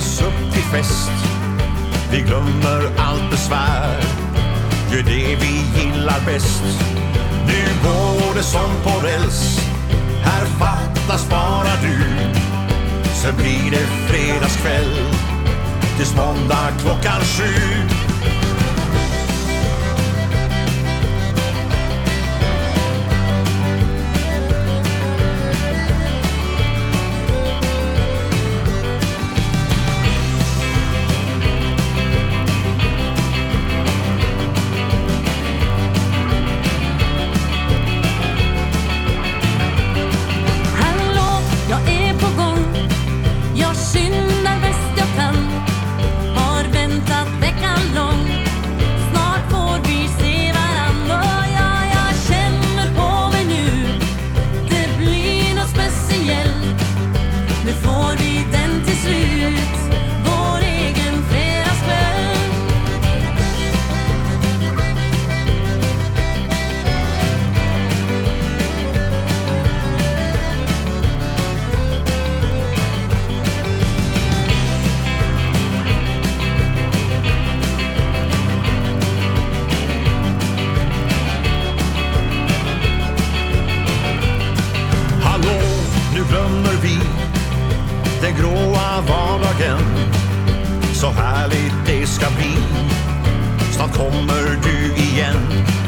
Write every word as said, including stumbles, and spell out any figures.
träffas upp till fest. Vi glömmer allt besvär, gör det vi gillar bäst. Nu går det som på räls, här fattas bara du. Sen blir det fredagskväll tills måndag klockan sju. Glömmer vi den gråa vardagen, så härligt det ska bli. Snart kommer du igen.